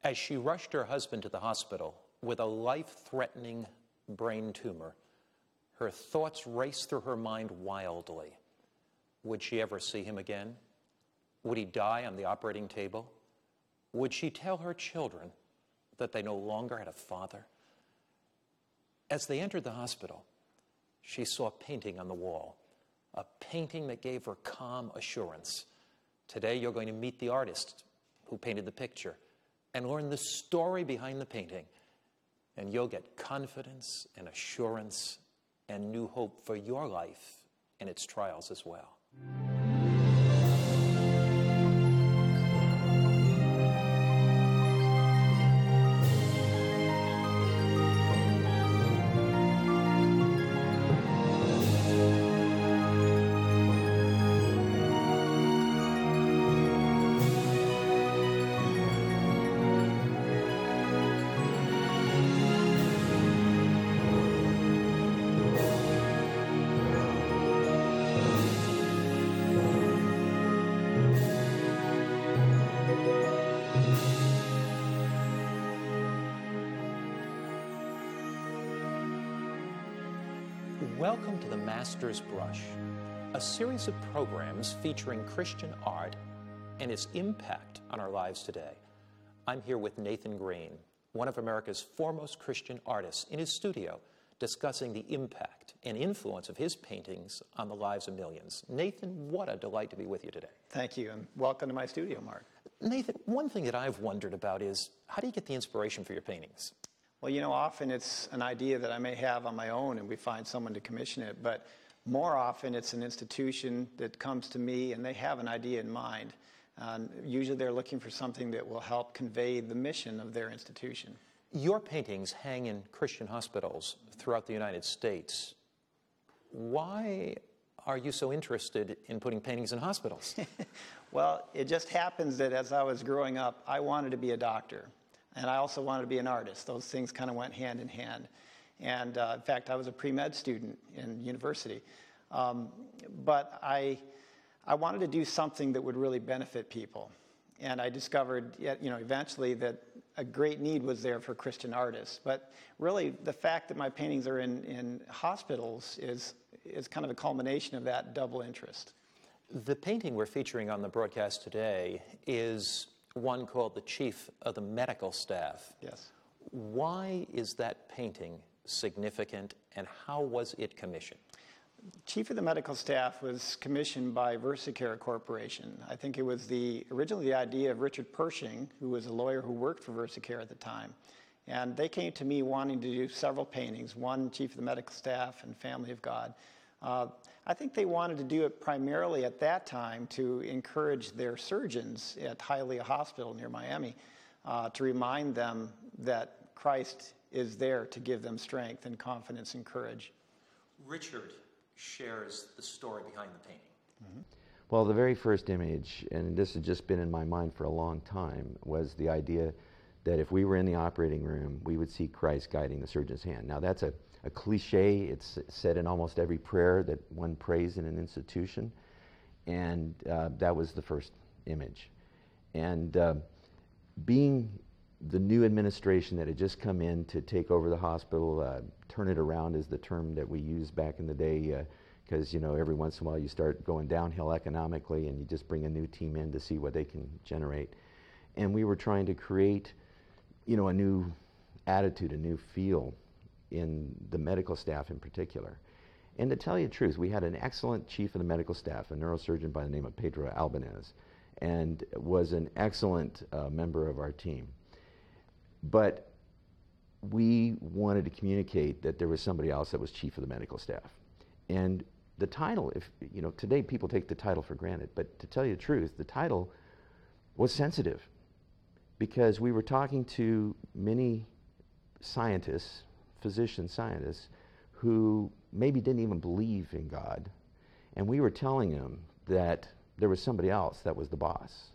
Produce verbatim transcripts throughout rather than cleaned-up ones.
As she rushed her husband to the hospital with a life-threatening brain tumor, her thoughts raced through her mind wildly. Would she ever see him again? Would he die on the operating table? Would she tell her children that they no longer had a father? As they entered the hospital, she saw a painting on the wall, a painting that gave her calm assurance. Today you're going to meet the artist who painted the picture and learn the story behind the painting, and you'll get confidence and assurance and new hope for your life and its trials as well. Welcome to the Master's Brush, a series of programs featuring Christian art and its impact on our lives today. I'm here with Nathan Green, one of America's foremost Christian artists, in his studio, discussing the impact and influence of his paintings on the lives of millions. Nathan, what a delight to be with you today. Thank you, and welcome to my studio, Mark. Nathan, one thing that I've wondered about is, how do you get the inspiration for your paintings? Well, you know, often it's an idea that I may have on my own and we find someone to commission it, but more often it's an institution that comes to me and they have an idea in mind. Um, usually they're looking for something that will help convey the mission of their institution. Your paintings hang in Christian hospitals throughout the United States. Why are you so interested in putting paintings in hospitals? Well, it just happens that as I was growing up, I wanted to be a doctor. And I also wanted to be an artist. Those things kind of went hand in hand. And uh, in fact, I was a pre-med student in university. Um, but I, I wanted to do something that would really benefit people. And I discovered, you know, eventually that a great need was there for Christian artists. But really, the fact that my paintings are in, in hospitals is, is kind of a culmination of that double interest. The painting we're featuring on the broadcast today is one called The Chief of the Medical Staff. Yes. Why is that painting significant, and how was it commissioned? Chief of the Medical Staff was commissioned by VersaCare Corporation. I think it was the originally the idea of Richard Pershing, who was a lawyer who worked for VersaCare at the time. And they came to me wanting to do several paintings, one Chief of the Medical Staff and Family of God. Uh, I think they wanted to do it primarily at that time to encourage their surgeons at Hialeah Hospital near Miami uh, to remind them that Christ is there to give them strength and confidence and courage. Richard shares the story behind the painting. Mm-hmm. Well, the very first image, and this has just been in my mind for a long time, was the idea that if we were in the operating room, we would see Christ guiding the surgeon's hand. Now, that's a A cliche. It's said in almost every prayer that one prays in an institution, and uh, that was the first image. And uh, being the new administration that had just come in to take over the hospital, uh, turn it around is the term that we used back in the day, because uh, you know, every once in a while you start going downhill economically and you just bring a new team in to see what they can generate. And we were trying to create, you know, a new attitude, a new feel in the medical staff in particular. And to tell you the truth, we had an excellent chief of the medical staff, a neurosurgeon by the name of Pedro Albanez, and was an excellent uh, member of our team. But we wanted to communicate that there was somebody else that was chief of the medical staff. And the title, if you know, today people take the title for granted, but to tell you the truth, the title was sensitive because we were talking to many scientists, physician scientists, who maybe didn't even believe in God, and we were telling them that there was somebody else that was the boss.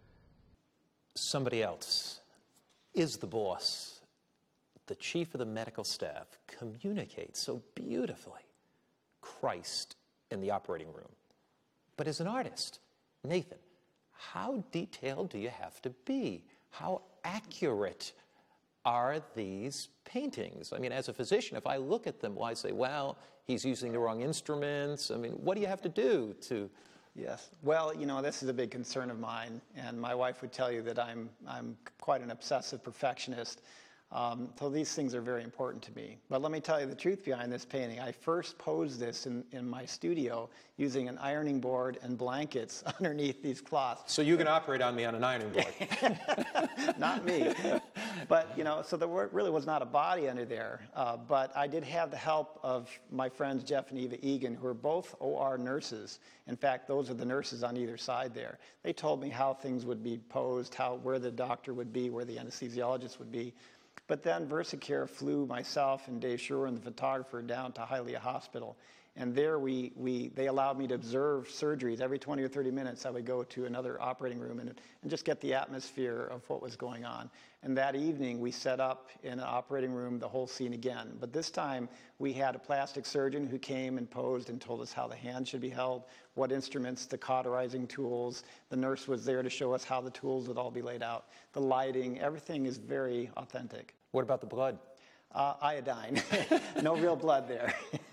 Somebody else is the boss. The chief of the medical staff communicates so beautifully Christ in the operating room. But as an artist, Nathan, how detailed do you have to be? How accurate are these paintings? I mean, as a physician, if I look at them, well, I say, well, he's using the wrong instruments. I mean, what do you have to do to... Yes. Well, you know, this is a big concern of mine, and my wife would tell you that I'm, I'm quite an obsessive perfectionist. Um, so these things are very important to me. But let me tell you the truth behind this painting. I first posed this in, in my studio using an ironing board and blankets underneath these cloths. So you can operate on me on an ironing board. Not me. But, you know, so there were, really was not a body under there. Uh, but I did have the help of my friends Jeff and Eva Egan, who are both O R nurses. In fact, those are the nurses on either side there. They told me how things would be posed, how, where the doctor would be, where the anesthesiologist would be. But then VersaCare flew myself and Dave Sherwin, the photographer, down to Hialeah Hospital. And there we, we, they allowed me to observe surgeries. Every twenty or thirty minutes I would go to another operating room and, and just get the atmosphere of what was going on. And that evening we set up in an operating room the whole scene again. But this time we had a plastic surgeon who came and posed and told us how the hand should be held, what instruments, the cauterizing tools. The nurse was there to show us how the tools would all be laid out. The lighting, everything is very authentic. What about the blood? Uh, iodine. No real blood there.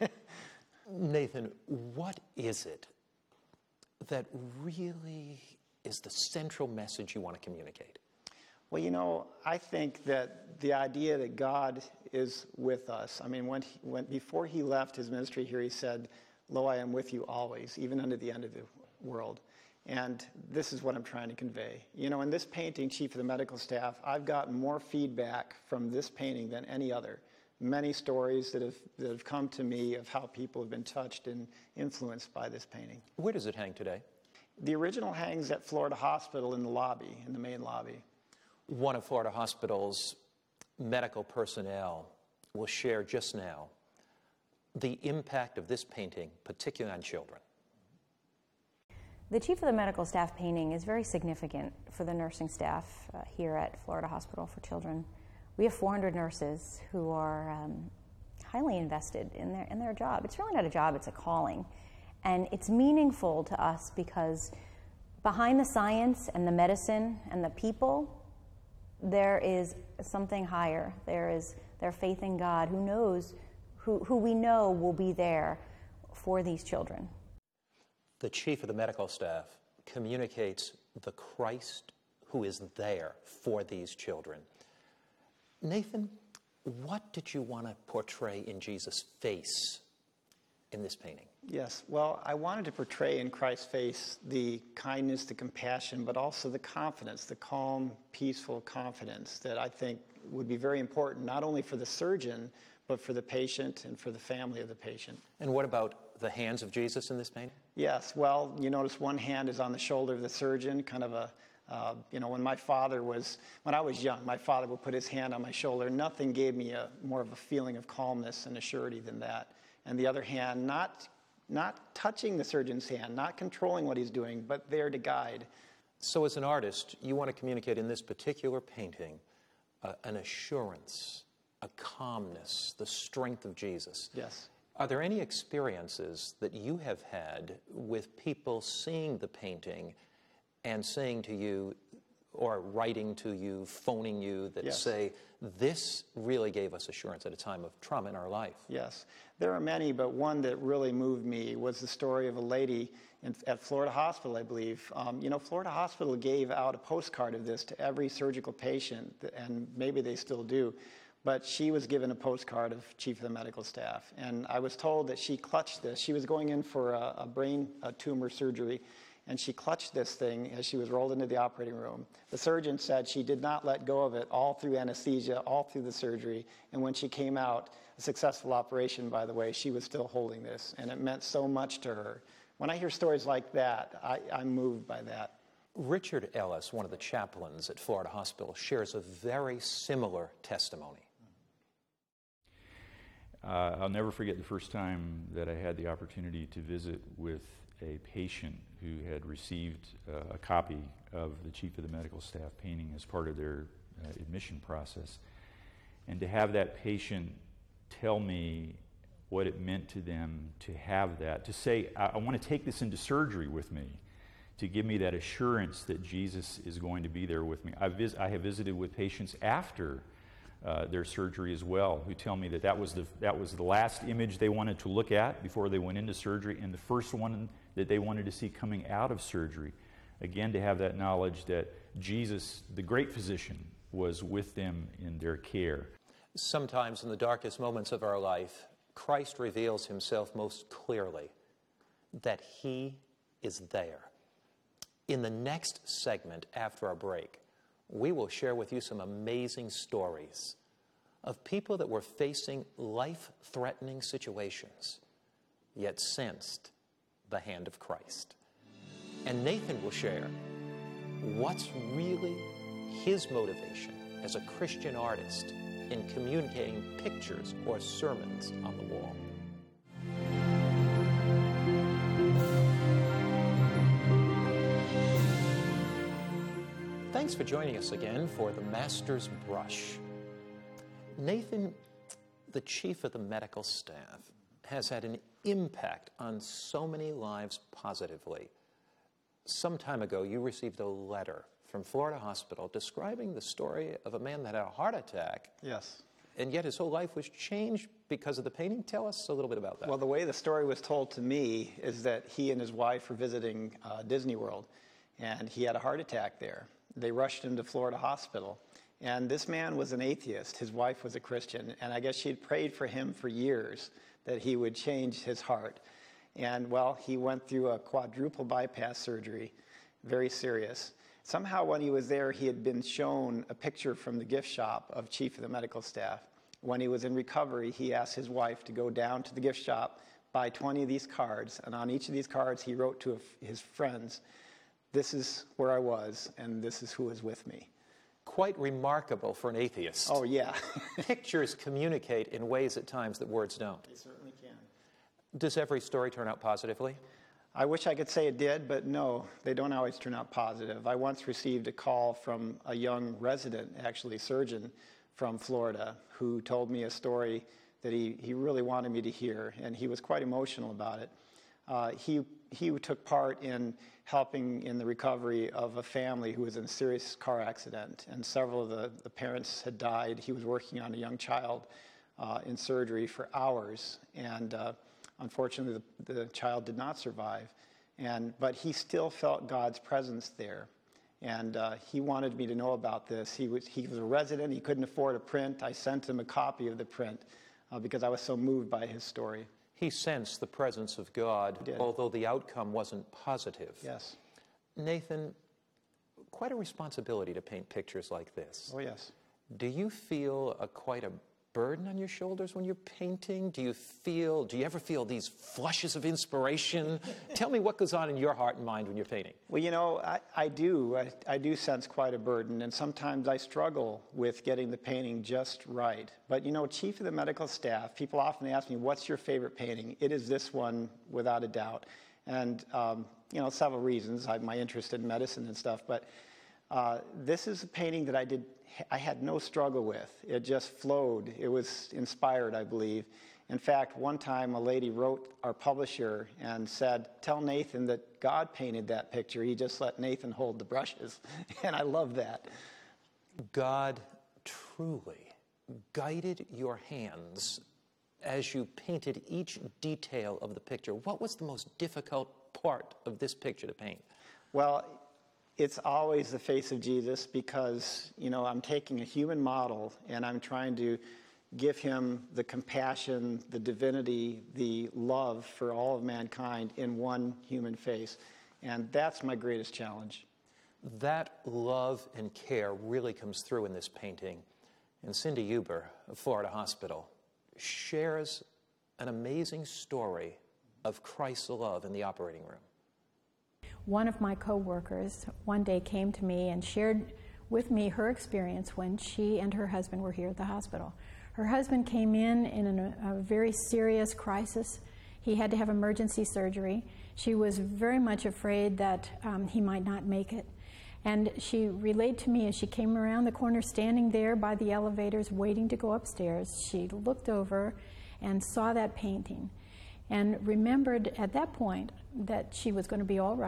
Nathan, what is it that really is the central message you want to communicate? Well, you know, I think that the idea that God is with us, I mean, when, he, when before he left his ministry here, he said, "Lo, I am with you always, even unto the end of the world." And this is what I'm trying to convey. You know, in this painting, Chief of the Medical Staff, I've gotten more feedback from this painting than any other. Many stories that have, that have come to me of how people have been touched and influenced by this painting. Where does it hang today? The original hangs at Florida Hospital in the lobby, in the main lobby. One of Florida Hospital's medical personnel will share just now the impact of this painting, particularly on children. The Chief of the Medical Staff painting is very significant for the nursing staff uh, here at Florida Hospital for Children. We have four hundred nurses who are um, highly invested in their, in their job. It's really not a job, it's a calling. And it's meaningful to us because behind the science and the medicine and the people, there is something higher. There is their faith in God, who knows, who, who we know will be there for these children. The Chief of the Medical Staff communicates the Christ who is there for these children. Nathan, what did you want to portray in Jesus' face in this painting? Yes, well, I wanted to portray in Christ's face the kindness, the compassion, but also the confidence, the calm, peaceful confidence that I think would be very important, not only for the surgeon, but for the patient and for the family of the patient. And what about the hands of Jesus in this painting? Yes, well, you notice one hand is on the shoulder of the surgeon, kind of a Uh, you know, when my father was, when I was young, my father would put his hand on my shoulder. Nothing gave me a more of a feeling of calmness and a surety than that. And the other hand, not, not touching the surgeon's hand, not controlling what he's doing, but there to guide. So as an artist, you want to communicate in this particular painting uh, an assurance, a calmness, the strength of Jesus. Yes. Are there any experiences that you have had with people seeing the painting and saying to you, or writing to you, phoning you, that yes. say, this really gave us assurance at a time of trauma in our life? Yes. There are many, but one that really moved me was the story of a lady in, at Florida Hospital, I believe. Um, you know, Florida Hospital gave out a postcard of this to every surgical patient, and maybe they still do, but she was given a postcard of Chief of the Medical Staff. And I was told that she clutched this. She was going in for a, a brain a tumor surgery, and she clutched this thing as she was rolled into the operating room. The surgeon said she did not let go of it all through anesthesia, all through the surgery, and when she came out, a successful operation, by the way, she was still holding this, and it meant so much to her. When I hear stories like that, I, I'm moved by that. Richard Ellis, one of the chaplains at Florida Hospital, shares a very similar testimony. Uh, I'll never forget the first time that I had the opportunity to visit with a patient who had received uh, a copy of the Chief of the Medical Staff painting as part of their uh, admission process. And to have that patient tell me what it meant to them to have that, to say, I, I want to take this into surgery with me. to give me that assurance that Jesus is going to be there with me. I, vis- I have visited with patients after uh, their surgery as well, who tell me that that was, the, that was the last image they wanted to look at before they went into surgery, and the first one that they wanted to see coming out of surgery. Again, to have that knowledge that Jesus, the great physician, was with them in their care. Sometimes in the darkest moments of our life, Christ reveals himself most clearly, that he is there. In the next segment after our break, we will share with you some amazing stories of people that were facing life-threatening situations, yet sensed the hand of Christ. And Nathan will share what's really his motivation as a Christian artist in communicating pictures or sermons on the wall. Thanks for joining us again for The Master's Brush. Nathan, the chief of the medical staff, has had an impact on so many lives positively. Some time ago, you received a letter from Florida Hospital describing the story of a man that had a heart attack. Yes. And yet his whole life was changed because of the painting. Tell us a little bit about that. Well, the way the story was told to me is that he and his wife were visiting uh, Disney World, and he had a heart attack there. They rushed him to Florida Hospital. And this man was an atheist. His wife was a Christian. And I guess she had prayed for him for years that he would change his heart. And, well, he went through a quadruple bypass surgery, very serious. Somehow when he was there, he had been shown a picture from the gift shop of chief of the medical staff. When he was in recovery, he asked his wife to go down to the gift shop, buy twenty of these cards, and on each of these cards he wrote to his friends, "This is where I was, and this is who is with me." Quite remarkable for an atheist. Oh, yeah. Pictures communicate in ways at times that words don't. They certainly can. Does every story turn out positively? I wish I could say it did, but no, they don't always turn out positive. I once received a call from a young resident, actually surgeon, from Florida, who told me a story that he, he really wanted me to hear, and he was quite emotional about it. Uh, he, he took part in helping in the recovery of a family who was in a serious car accident, and several of the, the parents had died. He was working on a young child uh, in surgery for hours, and uh, unfortunately, the, the child did not survive, and, but he still felt God's presence there. And uh, he wanted me to know about this. He was, he was a resident. He couldn't afford a print. I sent him a copy of the print uh, because I was so moved by his story. He sensed the presence of God, although the outcome wasn't positive. Yes. Nathan, quite a responsibility to paint pictures like this. Oh, yes. Do you feel a, quite a burden on your shoulders when you're painting? Do you feel, do you ever feel these flushes of inspiration? Tell me what goes on in your heart and mind when you're painting. Well, you know, I, I do. I, I do sense quite a burden, and sometimes I struggle with getting the painting just right. But, you know, chief of the medical staff, people often ask me, what's your favorite painting? It is this one, without a doubt. And, um, you know, several reasons. I have my interest in medicine and stuff, but uh, this is a painting that I did I had no struggle with. It just flowed. It was inspired, I believe. In fact, one time a lady wrote our publisher and said, "Tell Nathan that God painted that picture. He just let Nathan hold the brushes." And I love that. God truly guided your hands as you painted each detail of the picture. What was the most difficult part of this picture to paint? Well, it's always the face of Jesus because, you know, I'm taking a human model and I'm trying to give him the compassion, the divinity, the love for all of mankind in one human face. And that's my greatest challenge. That love and care really comes through in this painting. And Cindy Huber of Florida Hospital shares an amazing story of Christ's love in the operating room. One of my coworkers one day came to me and shared with me her experience when she and her husband were here at the hospital. Her husband came in in an, a very serious crisis. He had to have emergency surgery. She was very much afraid that um, he might not make it. And she relayed to me as she came around the corner, standing there by the elevators waiting to go upstairs, she looked over and saw that painting and remembered at that point that she was going to be all right,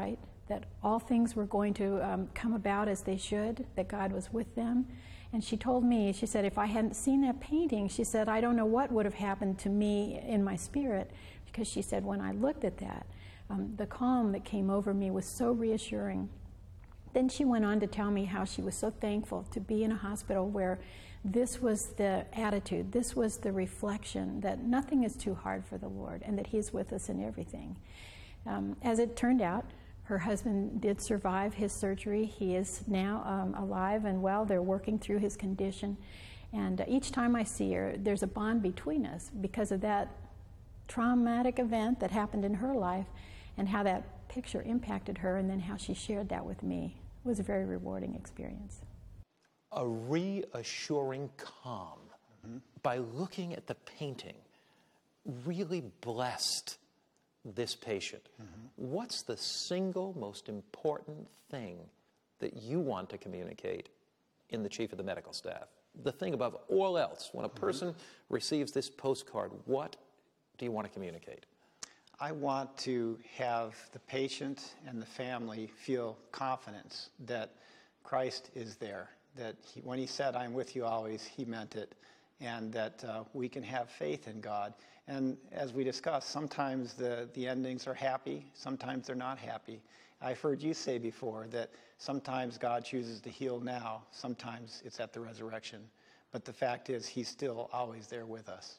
that all things were going to um, come about as they should, that God was with them. And she told me, she said, if I hadn't seen that painting, she said, I don't know what would have happened to me in my spirit, because she said, when I looked at that, um, the calm that came over me was so reassuring. Then she went on to tell me how she was so thankful to be in a hospital where this was the attitude, this was the reflection that nothing is too hard for the Lord and that He's with us in everything. Um, as it turned out, her husband did survive his surgery. He is now um, alive and well. They're working through his condition. And uh, each time I see her, there's a bond between us because of that traumatic event that happened in her life and how that picture impacted her and then how she shared that with me. It was a very rewarding experience. A reassuring calm, mm-hmm. by looking at the painting, really blessed this patient. Mm-hmm. What's the single most important thing that you want to communicate in the chief of the medical staff? The thing above all else, when a person mm-hmm. receives this postcard, what do you want to communicate? I want to have the patient and the family feel confidence that Christ is there, that he, when He said, I'm with you always, He meant it, and that uh, we can have faith in God. And as we discussed, sometimes the, the endings are happy, sometimes they're not happy. I've heard you say before that sometimes God chooses to heal now, sometimes it's at the resurrection. But the fact is, He's still always there with us.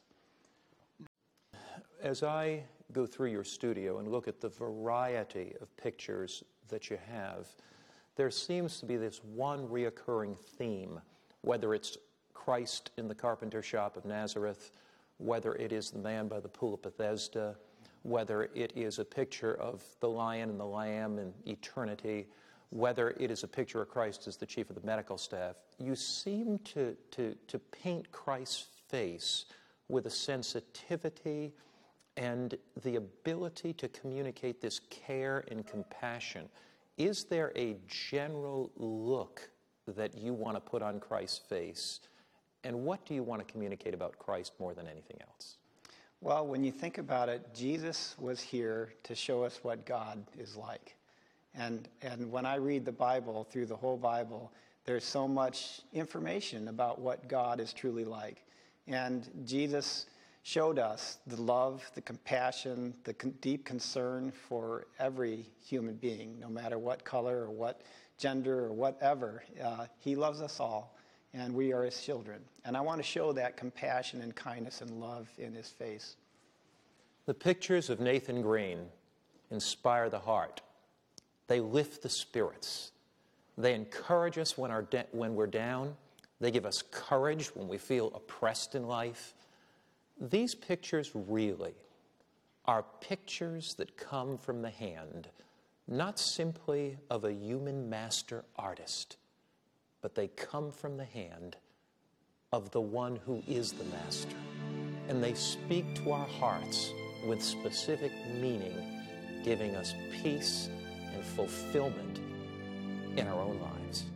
As I go through your studio and look at the variety of pictures that you have, there seems to be this one reoccurring theme, whether it's Christ in the carpenter shop of Nazareth, whether it is the man by the pool of Bethesda, whether it is a picture of the lion and the lamb in eternity, whether it is a picture of Christ as the chief of the medical staff. You seem to, to, to paint Christ's face with a sensitivity and the ability to communicate this care and compassion. Is there a general look that you want to put on Christ's face? And what do you want to communicate about Christ more than anything else? Well, when you think about it, Jesus was here to show us what God is like. And, and when I read the Bible, through the whole Bible, there's so much information about what God is truly like. And Jesus showed us the love, the compassion, the con- deep concern for every human being, no matter what color or what gender or whatever. Uh, he loves us all, and we are His children. And I want to show that compassion and kindness and love in His face. The pictures of Nathan Green inspire the heart. They lift the spirits. They encourage us when, our de- when we're down. They give us courage when we feel oppressed in life. These pictures really are pictures that come from the hand, not simply of a human master artist, but they come from the hand of the one who is the master. And they speak to our hearts with specific meaning, giving us peace and fulfillment in our own lives.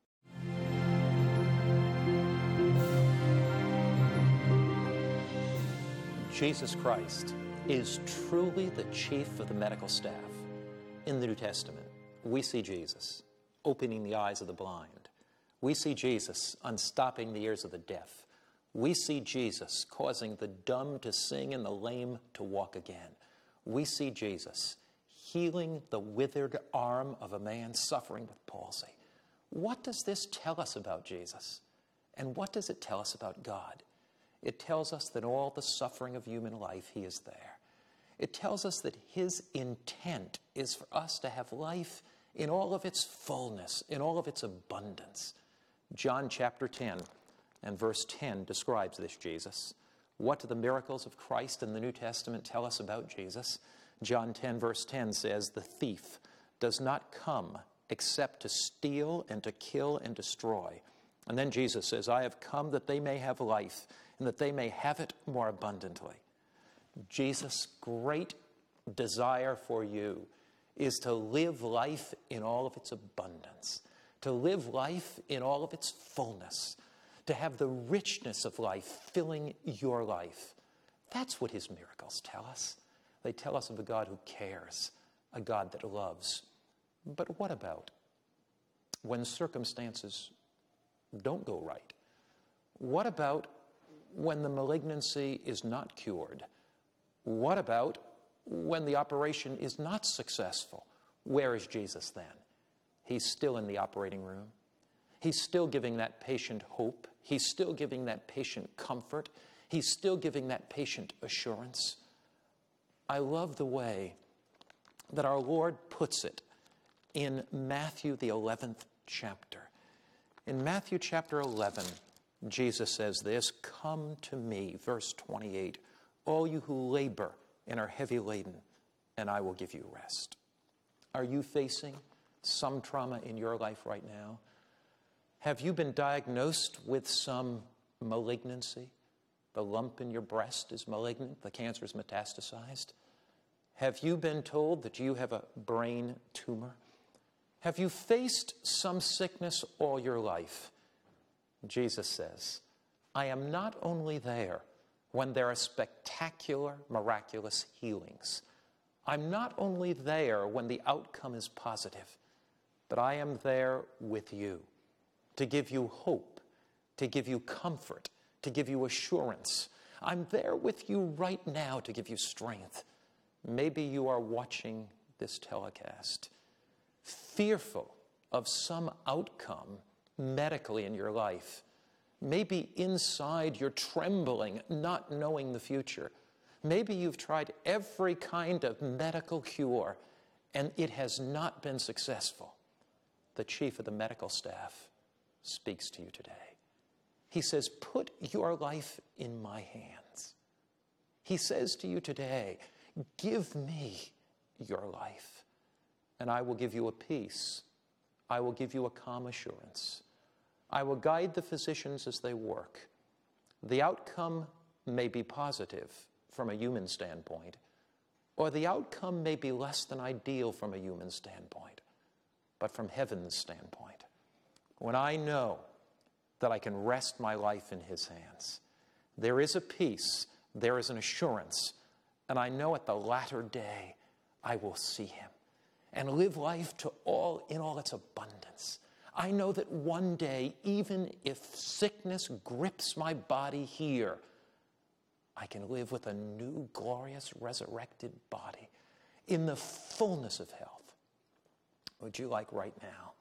Jesus Christ is truly the chief of the medical staff. In the New Testament, we see Jesus opening the eyes of the blind. We see Jesus unstopping the ears of the deaf. We see Jesus causing the dumb to sing and the lame to walk again. We see Jesus healing the withered arm of a man suffering with palsy. What does this tell us about Jesus? And what does it tell us about God? It tells us that in all the suffering of human life, He is there. It tells us that His intent is for us to have life in all of its fullness, in all of its abundance. John chapter ten and verse ten describes this Jesus. What do the miracles of Christ in the New Testament tell us about Jesus? John ten verse ten says, "The thief does not come except to steal and to kill and destroy." And then Jesus says, "I have come that they may have life, and that they may have it more abundantly." Jesus' great desire for you is to live life in all of its abundance, to live life in all of its fullness, to have the richness of life filling your life. That's what His miracles tell us. They tell us of a God who cares, a God that loves, But what about when circumstances don't go right? What about when the malignancy is not cured? What about when the operation is not successful? Where is Jesus then? He's still in the operating room. He's still giving that patient hope. He's still giving that patient comfort. He's still giving that patient assurance. I love the way that our Lord puts it in Matthew, the eleventh chapter. In Matthew chapter eleven, Jesus says this, "Come to me," verse twenty-eight, "all you who labor and are heavy laden, and I will give you rest." Are you facing some trauma in your life right now? Have you been diagnosed with some malignancy? The lump in your breast is malignant, the cancer is metastasized. Have you been told that you have a brain tumor? Have you faced some sickness all your life? Jesus says, I am not only there when there are spectacular, miraculous healings. I'm not only there when the outcome is positive, but I am there with you to give you hope, to give you comfort, to give you assurance. I'm there with you right now to give you strength. Maybe you are watching this telecast, fearful of some outcome medically in your life. Maybe inside you're trembling, not knowing the future. Maybe you've tried every kind of medical cure and it has not been successful. The chief of the medical staff speaks to you today. He says, put your life in my hands. He says to you today, give me your life, and I will give you a peace. I will give you a calm assurance. I will guide the physicians as they work. The outcome may be positive from a human standpoint, or the outcome may be less than ideal from a human standpoint, but from heaven's standpoint, when I know that I can rest my life in his hands, there is a peace, there is an assurance, and I know at the latter day I will see him and live life to all in all its abundance. I know that one day, even if sickness grips my body here, I can live with a new, glorious, resurrected body in the fullness of health. Would you like right now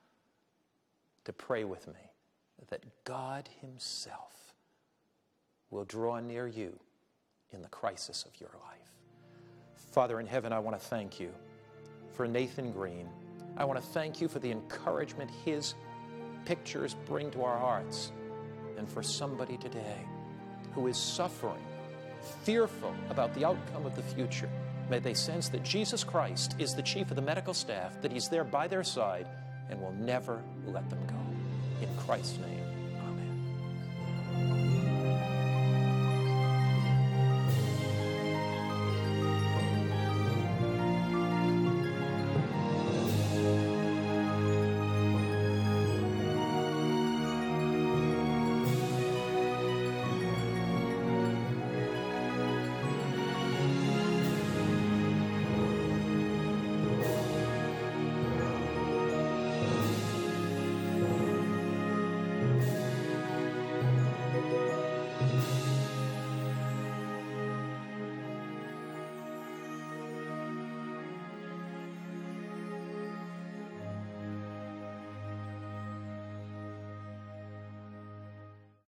to pray with me that God himself will draw near you in the crisis of your life? Father in heaven, I want to thank you for Nathan Green. I want to thank you for the encouragement his pictures bring to our hearts, and for somebody today who is suffering, fearful about the outcome of the future. May they sense that Jesus Christ is the chief of the medical staff, that he's there by their side and will never let them go. In Christ's name.